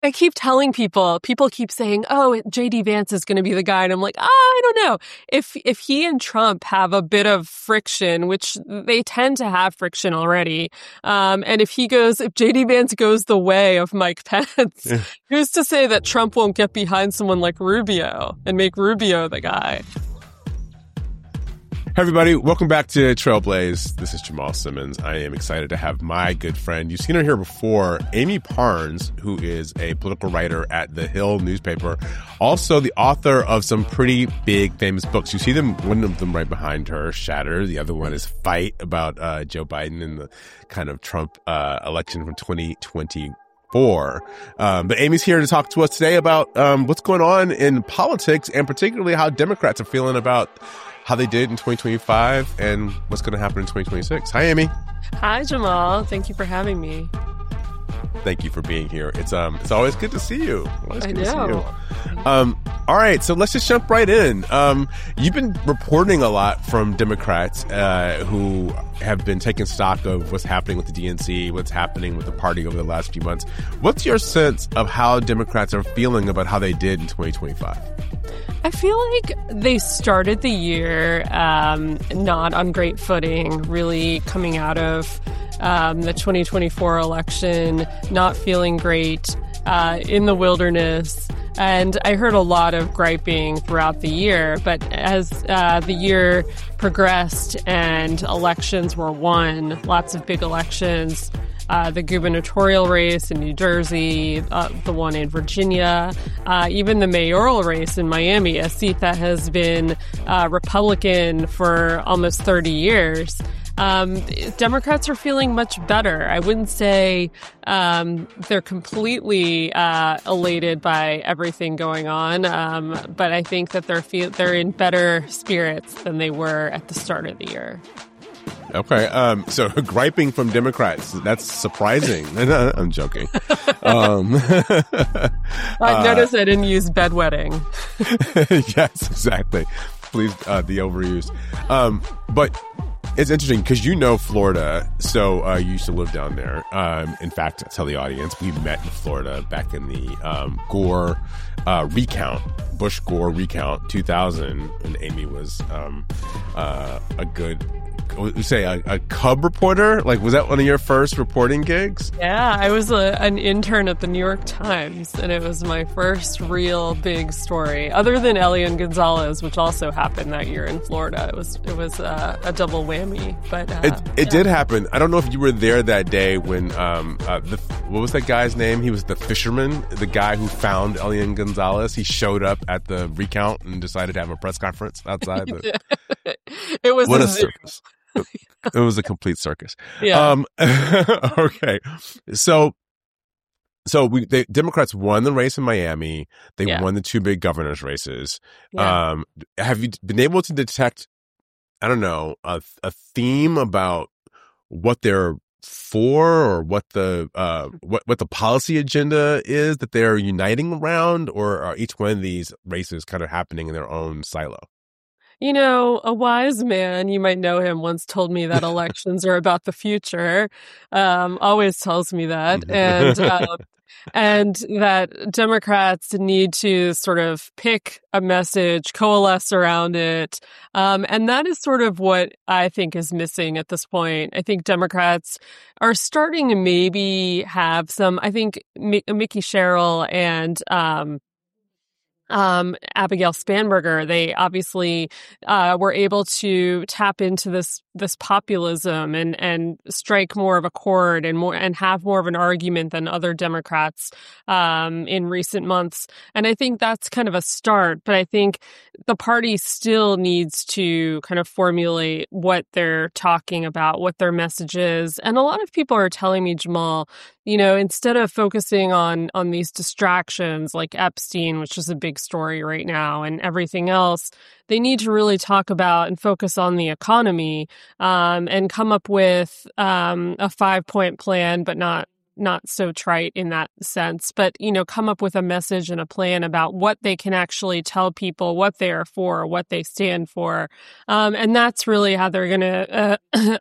I keep telling people keep saying, oh, JD Vance is going to be the guy. And I'm like, I don't know. If he and Trump have a bit of friction, which they tend to have friction already. And if JD Vance goes the way of Mike Pence, who's to say that Trump won't get behind someone like Rubio and make Rubio the guy? Hey everybody, welcome back to Trailblaze. This is Jamal Simmons. I am excited to have my good friend, you've seen her here before, Amy Parnes, who is a political writer at The Hill newspaper, also the author of some pretty big famous books. You see them, one of them right behind her, Shatter. The other one is Fight, about Joe Biden and the kind of Trump election from 2024. But Amy's here to talk to us today about what's going on in politics, and particularly how Democrats are feeling about how they did in 2025 and what's going to happen in 2026. Hi, Amy. Hi, Jamal. Thank you for having me. Thank you for being here. It's always good to see you. I know. All right, so let's just jump right in. You've been reporting a lot from Democrats who have been taking stock of what's happening with the DNC, what's happening with the party over the last few months. What's your sense of how Democrats are feeling about how they did in 2025? I feel like they started the year not on great footing, really coming out of the 2024 election, not feeling great, in the wilderness. And I heard a lot of griping throughout the year, but as the year progressed and elections were won, lots of big elections, the gubernatorial race in New Jersey, the one in Virginia, even the mayoral race in Miami, a seat that has been Republican for almost 30 years. Democrats are feeling much better. I wouldn't say they're completely elated by everything going on, but I think that they're in better spirits than they were at the start of the year. Okay, so griping from Democrats, that's surprising. I'm joking. I noticed I didn't use bedwetting. Yes, exactly. Please, the overuse. But it's interesting because you know Florida, so you used to live down there. In fact, tell the audience, we met in Florida back in the Gore recount, Bush-Gore recount, 2000, and Amy was a good... You say a cub reporter? Like, was that one of your first reporting gigs? Yeah, I was an intern at the New York Times, and it was my first real big story, other than Elian Gonzalez, which also happened that year in Florida. It was a double whammy. But it did happen. I don't know if you were there that day when what was that guy's name? He was the fisherman, the guy who found Elian Gonzalez. He showed up at the recount and decided to have a press conference outside. It was what a circus. It was a complete circus. Yeah. Okay. So the Democrats won the race in Miami. They won the two big governor's races. Yeah. Have you been able to detect, I don't know, a theme about what they're for, or what the policy agenda is that they're uniting around, or are each one of these races kind of happening in their own silo? You know, a wise man, you might know him, once told me that elections are about the future. Always tells me that. And that Democrats need to sort of pick a message, coalesce around it. And that is sort of what I think is missing at this point. I think Democrats are starting to maybe have some, I think Mickey Sherrill and Abigail Spanberger, they obviously were able to tap into this populism and strike more of a chord and have more of an argument than other Democrats in recent months. And I think that's kind of a start. But I think the party still needs to kind of formulate what they're talking about, what their message is. And a lot of people are telling me, Jamal, you know, instead of focusing on these distractions like Epstein, which is a big story right now, and everything else, they need to really talk about and focus on the economy and come up with a 5-point plan, but not not so trite in that sense, but, come up with a message and a plan about what they can actually tell people, what they are for, what they stand for. And that's really how they're going to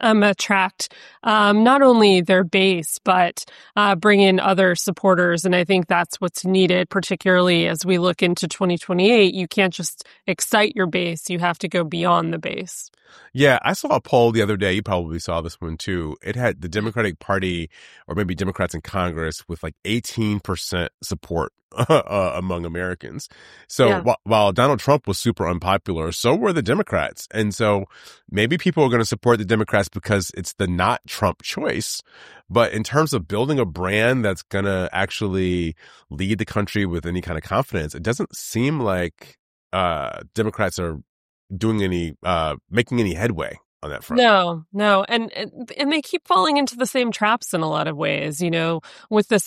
attract not only their base, but bring in other supporters. And I think that's what's needed, particularly as we look into 2028. You can't just excite your base. You have to go beyond the base. Yeah, I saw a poll the other day. You probably saw this one too. It had the Democratic Party, or maybe Democrats in Congress, with like 18% support among Americans. So Yeah. while Donald Trump was super unpopular, so were the Democrats. And so maybe people are going to support the Democrats because it's the not Trump choice. But in terms of building a brand that's going to actually lead the country with any kind of confidence, it doesn't seem like Democrats are doing making any headway on that front. No. And they keep falling into the same traps in a lot of ways, with the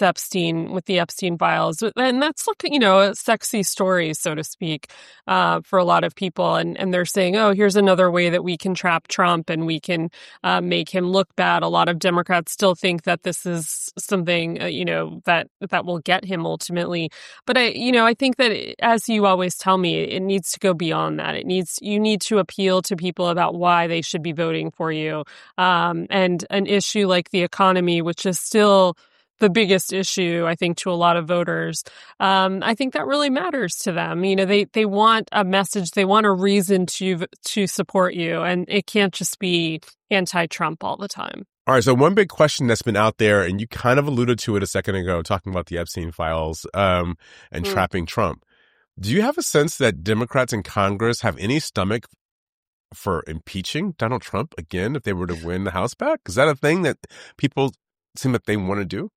Epstein files. And that's a sexy story, so to speak, for a lot of people. And they're saying, oh, here's another way that we can trap Trump and we can make him look bad. A lot of Democrats still think that this is something, that will get him ultimately. But I think that, as you always tell me, it needs to go beyond that. You need to appeal to people about why they should be voting for you. And an issue like the economy, which is still the biggest issue, I think, to a lot of voters. I think that really matters to them. They want a message, they want a reason to support you, and it can't just be anti-Trump all the time. All right. So one big question that's been out there, and you kind of alluded to it a second ago, talking about the Epstein files and trapping Trump. Do you have a sense that Democrats in Congress have any stomach for impeaching Donald Trump again if they were to win the House back? Is that a thing that people seem like they want to do?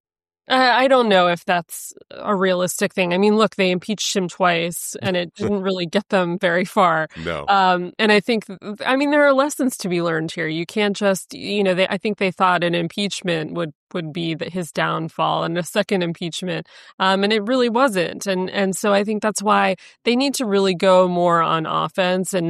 I don't know if that's a realistic thing. I mean, look, they impeached him twice, and it didn't really get them very far. No. And I think, there are lessons to be learned here. You can't just, I think they thought an impeachment would be his downfall, and a second impeachment, and it really wasn't. And so I think that's why they need to really go more on offense and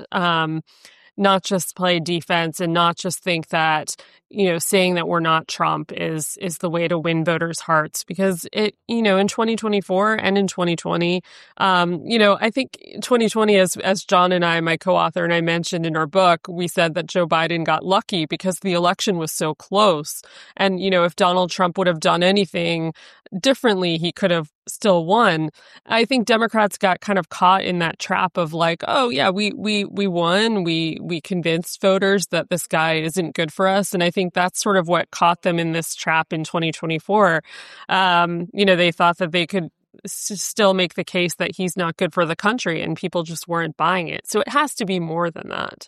not just play defense, and not just think that, saying that we're not Trump is the way to win voters' hearts, because in 2024 and in 2020, I think 2020, as John and I, my co-author, and I mentioned in our book, we said that Joe Biden got lucky because the election was so close. And, if Donald Trump would have done anything differently, he could have still won. I think Democrats got kind of caught in that trap of like, oh yeah, we won. We convinced voters that this guy isn't good for us. And I think that's sort of what caught them in this trap in 2024. They thought that they could still make the case that he's not good for the country, and people just weren't buying it. So it has to be more than that.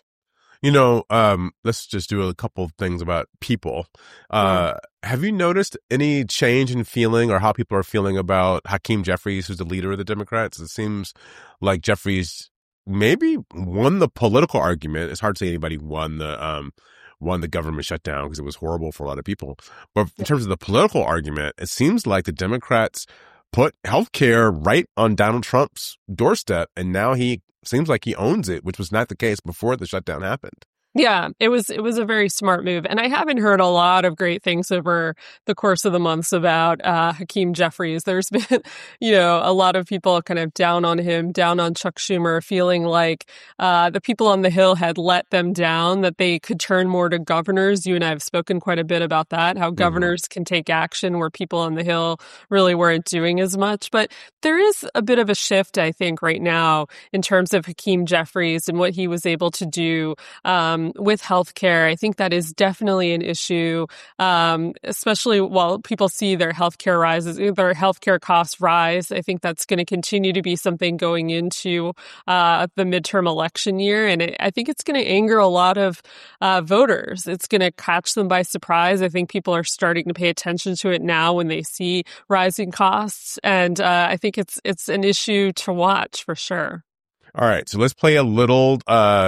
Let's just do a couple of things about people. Have you noticed any change in feeling or how people are feeling about Hakeem Jeffries, who's the leader of the Democrats? It seems like Jeffries maybe won the political argument. It's hard to say anybody won the government shutdown because it was horrible for a lot of people. But in terms of the political argument, it seems like the Democrats put healthcare right on Donald Trump's doorstep, and now he seems like he owns it, which was not the case before the shutdown happened. Yeah, it was a very smart move. And I haven't heard a lot of great things over the course of the months about Hakeem Jeffries. There's been, a lot of people kind of down on him, down on Chuck Schumer, feeling like the people on the Hill had let them down, that they could turn more to governors. You and I have spoken quite a bit about that, how governors can take action where people on the Hill really weren't doing as much. But there is a bit of a shift, I think, right now in terms of Hakeem Jeffries and what he was able to do with healthcare. I think that is definitely an issue, especially while people see their healthcare costs rise. I think that's going to continue to be something going into the midterm election year. And I think it's going to anger a lot of voters. It's going to catch them by surprise. I think people are starting to pay attention to it now when they see rising costs. And I think it's an issue to watch for sure. All right, so let's play a little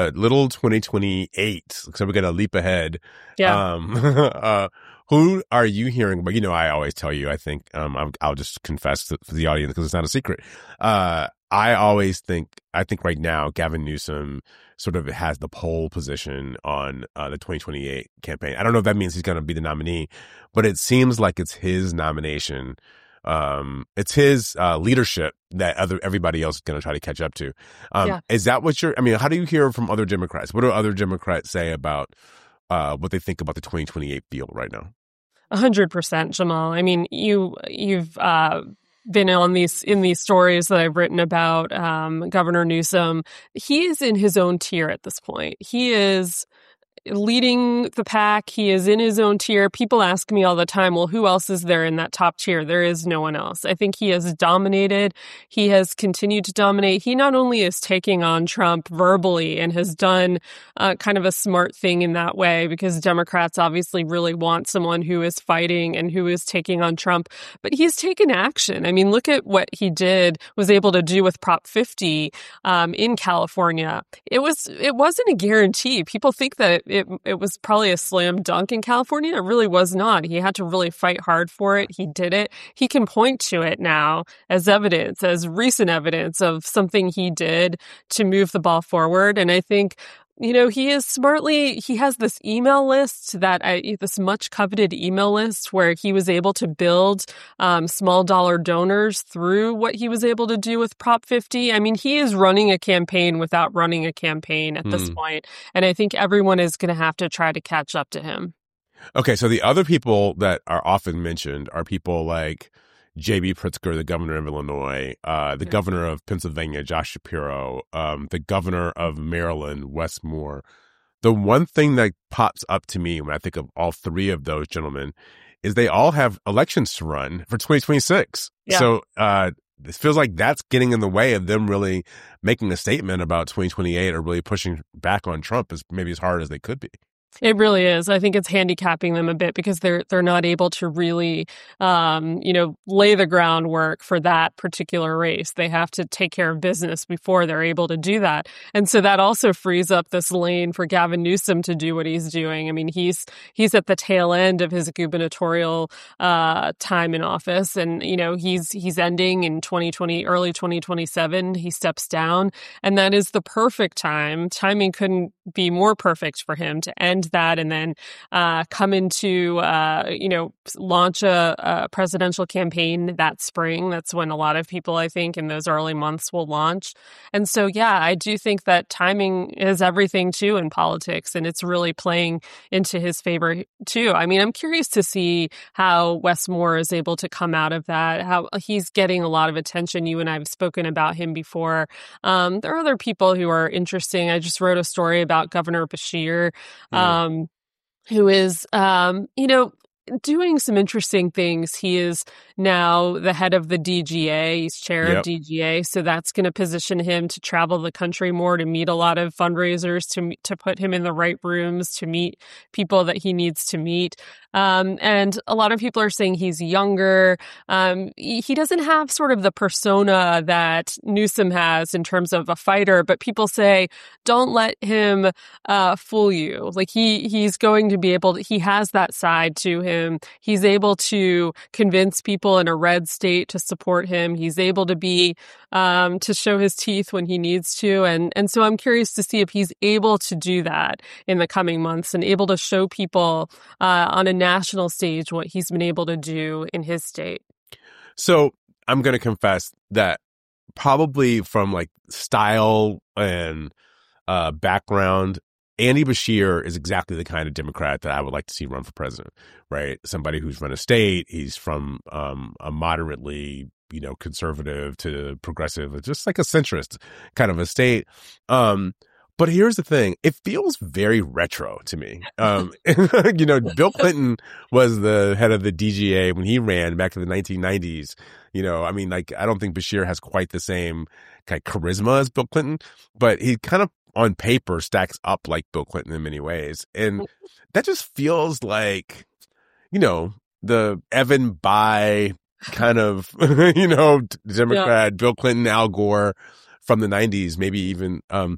2028. So we're gonna leap ahead. Yeah. Who are you hearing about? I always tell you. I think I'll just confess to the audience because it's not a secret. I think right now Gavin Newsom sort of has the pole position on the 2028 campaign. I don't know if that means he's going to be the nominee, but it seems like it's his nomination. It's his leadership that everybody else is going to try to catch up to. Is that what how do you hear from other Democrats? What do other Democrats say about what they think about the 2028 field right now? 100%, Jamal. I mean, you've been in these stories that I've written about Governor Newsom. He is in his own tier at this point. He is leading the pack. He is in his own tier. People ask me all the time, well, who else is there in that top tier? There is no one else. I think he has dominated. He has continued to dominate. He not only is taking on Trump verbally and has done kind of a smart thing in that way, because Democrats obviously really want someone who is fighting and who is taking on Trump, but he's taken action. I mean, look at what he was able to do with Prop 50 in California. It wasn't a guarantee. People think that it was probably a slam dunk in California. It really was not. He had to really fight hard for it. He did it. He can point to it now as evidence, as recent evidence of something he did to move the ball forward. And I think, he has this email list this much coveted email list where he was able to build small dollar donors through what he was able to do with Prop 50. I mean, he is running a campaign without running a campaign at this point. And I think everyone is going to have to try to catch up to him. Okay, so the other people that are often mentioned are people like J.B. Pritzker, the governor of Illinois, the governor of Pennsylvania, Josh Shapiro, the governor of Maryland, Wes Moore. The one thing that pops up to me when I think of all three of those gentlemen is they all have elections to run for 2026. Yeah. So it feels like that's getting in the way of them really making a statement about 2028 or really pushing back on Trump maybe as hard as they could be. It really is. I think it's handicapping them a bit because they're not able to really, lay the groundwork for that particular race. They have to take care of business before they're able to do that. And so that also frees up this lane for Gavin Newsom to do what he's doing. I mean, he's at the tail end of his gubernatorial time in office, and he's ending in 2020, early 2027. He steps down, and that is the perfect time. Timing couldn't be more perfect for him to end that and then come into, launch a presidential campaign that spring. That's when a lot of people, I think, in those early months will launch. And so, I do think that timing is everything, too, in politics, and it's really playing into his favor, too. I mean, I'm curious to see how Wes Moore is able to come out of that, how he's getting a lot of attention. You and I have spoken about him before. There are other people who are interesting. I just wrote a story about Governor Beshear, who is, doing some interesting things. He is now the head of the DGA. He's chair of DGA. So that's going to position him to travel the country more, to meet a lot of fundraisers, to put him in the right rooms, to meet people that he needs to meet. And a lot of people are saying he's younger. He doesn't have sort of the persona that Newsom has in terms of a fighter, but people say, don't let him fool you. Like he's going to be able to, he has that side to him. He's able to convince people in a red state to support him. He's able to be, to show his teeth when he needs to. And so I'm curious to see if he's able to do that in the coming months and able to show people on a national stage what he's been able to do in his state. So I'm going to confess that probably from like style and background, Andy Beshear is exactly the kind of Democrat that I would like to see run for president, right? Somebody who's run a state. He's from a moderately, conservative to progressive, just like a centrist kind of a state. But here's the thing. It feels very retro to me. Bill Clinton was the head of the DGA when he ran back in the 1990s. I don't think Beshear has quite the same kind of charisma as Bill Clinton, but he kind of on paper stacks up like Bill Clinton in many ways. And that just feels like, the Evan Bayh kind of, Democrat, Bill Clinton, Al Gore from the 90s, maybe even, and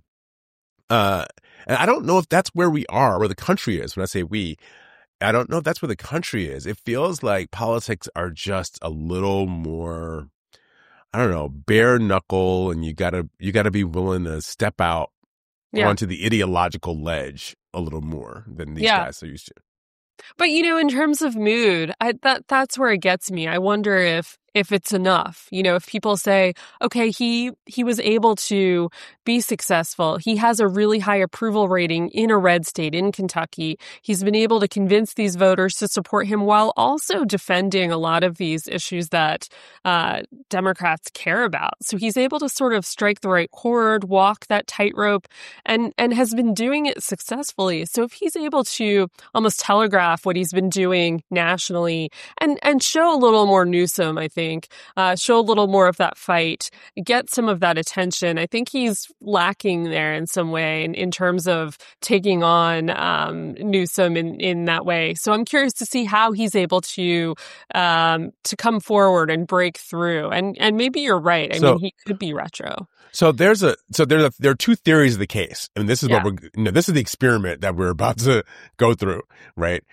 I don't know if that's where we are, where the country is. When I say we, I don't know if that's where the country is. It feels like politics are just a little more, I don't know, bare knuckle, and you gotta be willing to step out onto the ideological ledge a little more than these guys are used to. But, in terms of mood, that's where it gets me. I wonder if it's enough. If people say, okay, he was able to be successful. He has a really high approval rating in a red state, in Kentucky. He's been able to convince these voters to support him while also defending a lot of these issues that Democrats care about. So he's able to sort of strike the right chord, walk that tightrope, and has been doing it successfully. So if he's able to almost telegraph what he's been doing nationally and show a little more Newsom, I think, show a little more of that fight, get some of that attention. I think he's lacking there in some way in terms of taking on Newsom in that way. So I'm curious to see how he's able to come forward and break through. And maybe you're right. I mean, he could be retro. So there are two theories of the case, and this is what this is the experiment that we're about to go through, right?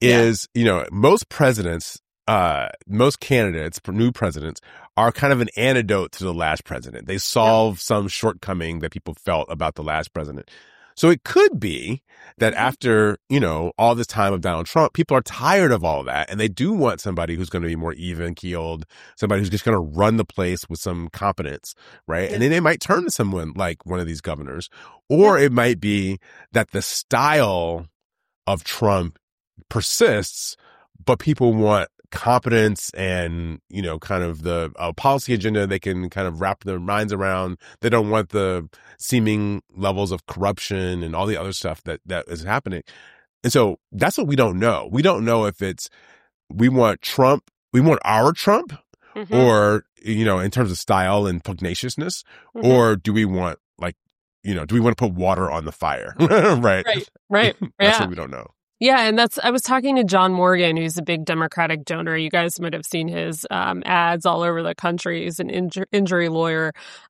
Most presidents, most candidates, new presidents, are kind of an antidote to the last president. They solve some shortcoming that people felt about the last president. So it could be that after, all this time of Donald Trump, people are tired of all that, and they do want somebody who's going to be more even-keeled, somebody who's just going to run the place with some competence, right? Yeah. And then they might turn to someone like one of these governors. Or it might be that the style of Trump persists, but people want competence and, kind of the policy agenda they can kind of wrap their minds around. They don't want the seeming levels of corruption and all the other stuff that is happening. And so that's what we don't know. We don't know if we want our Trump, or, in terms of style and pugnaciousness, or do we want do we want to put water on the fire? Right. That's what we don't know. Yeah, and I was talking to John Morgan, who's a big Democratic donor. You guys might have seen his ads all over the country. He's an injury lawyer.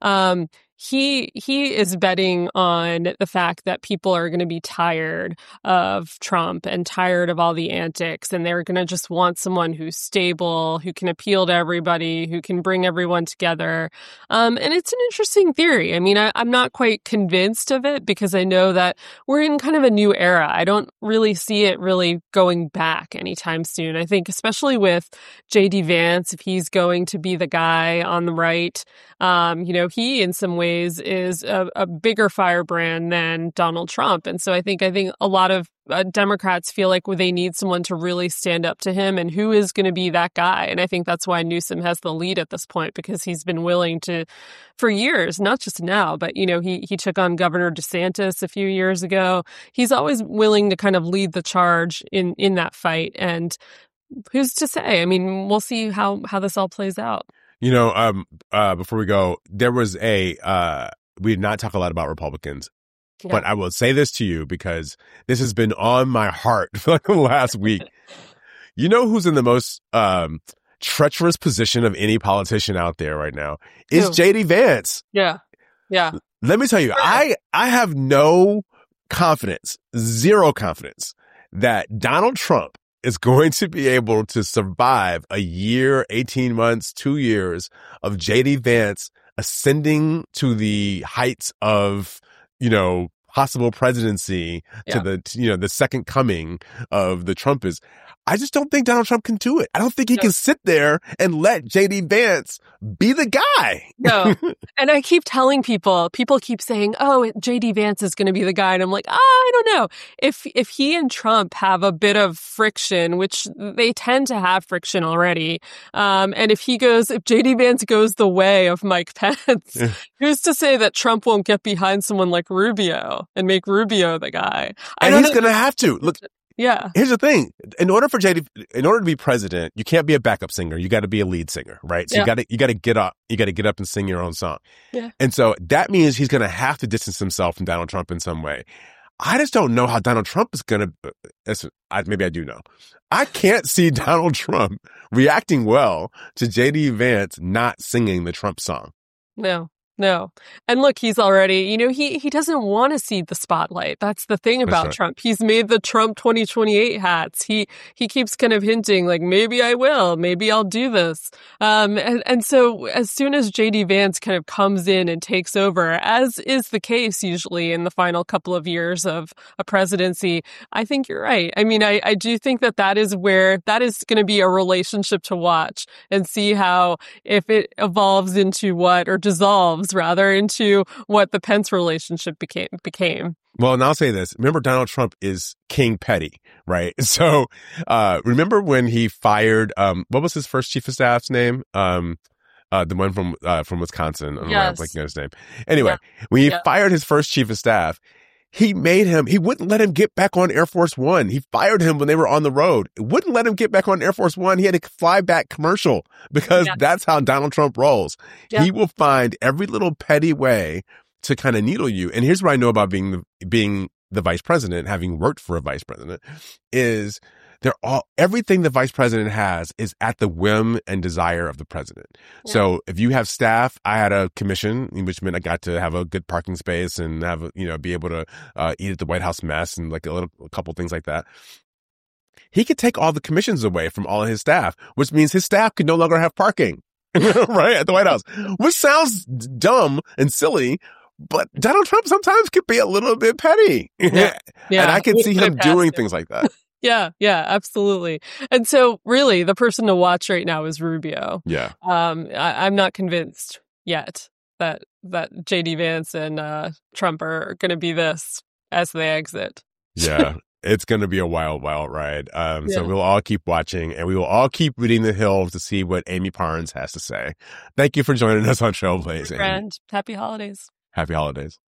He is betting on the fact that people are going to be tired of Trump and tired of all the antics, and they're going to just want someone who's stable, who can appeal to everybody, who can bring everyone together. And it's an interesting theory. I mean, I'm not quite convinced of it because I know that we're in kind of a new era. I don't really see it really going back anytime soon. I think especially with J.D. Vance, if he's going to be the guy on the right, he in some ways is a bigger firebrand than Donald Trump. And so I think a lot of Democrats feel like they need someone to really stand up to him, and who is going to be that guy. And I think that's why Newsom has the lead at this point, because he's been willing to, for years, not just now, but, he took on Governor DeSantis a few years ago. He's always willing to kind of lead the charge in that fight. And who's to say? I mean, we'll see how this all plays out. Before we go, there was we did not talk a lot about Republicans, but I will say this to you because this has been on my heart for the last week. You know who's in the most treacherous position of any politician out there right now is J.D. Vance. Yeah. Let me tell you, I have no confidence, zero confidence that Donald Trump is going to be able to survive a year, 18 months, 2 years of J.D. Vance ascending to the heights of, possible presidency to the second coming of the Trumpists. I just don't think Donald Trump can do it. I don't think he can sit there and let J.D. Vance be the guy. No. And I keep telling people keep saying, oh, J.D. Vance is going to be the guy. And I'm like, I don't know. If he and Trump have a bit of friction, which they tend to have friction already, and if J.D. Vance goes the way of Mike Pence, who's to say that Trump won't get behind someone like Rubio and make Rubio the guy? And he's going to have to. Look. Yeah. Here's the thing. In order to be president, you can't be a backup singer. You got to be a lead singer, right? So you got to get up. You got to get up and sing your own song. Yeah. And so that means he's going to have to distance himself from Donald Trump in some way. I just don't know how Donald Trump is going to, maybe I do know. I can't see Donald Trump reacting well to J.D. Vance not singing the Trump song. No. No. And look, he's already, he doesn't want to see the spotlight. That's the thing about Trump. He's made the Trump 2028 hats. He keeps kind of hinting like, maybe I will, maybe I'll do this. And so as soon as JD Vance kind of comes in and takes over, as is the case usually in the final couple of years of a presidency, I think you're right. I mean, I do think that is where that is going to be a relationship to watch and see how, if it evolves into or dissolves rather into what the Pence relationship became. Well, and I'll say this. Remember, Donald Trump is King Petty, right? So, remember when he fired, what was his first chief of staff's name? The one from Wisconsin. I don't know why I'm blanking on his name. Anyway, when he fired his first chief of staff, he wouldn't let him get back on Air Force One. He fired him when they were on the road. Wouldn't let him get back on Air Force One. He had to fly back commercial because that's how Donald Trump rolls. Yeah. He will find every little petty way to kind of needle you. And here's what I know about being the vice president, having worked for a vice president, is everything the vice president has is at the whim and desire of the president. Yeah. So if you have staff, I had a commission, which meant I got to have a good parking space and have, be able to eat at the White House mess and like a couple things like that. He could take all the commissions away from all of his staff, which means his staff could no longer have parking, right, at the White House, which sounds dumb and silly. But Donald Trump sometimes could be a little bit petty. Yeah. And I can see him doing things like that. Yeah, absolutely. And so really the person to watch right now is Rubio. Yeah. I'm not convinced yet that JD Vance and Trump are going to be this as they exit. Yeah. It's going to be a wild, wild ride. So we'll all keep watching and we will all keep reading the Hill to see what Amy Parnes has to say. Thank you for joining us on Trailblazing. Friend, happy holidays. Happy holidays.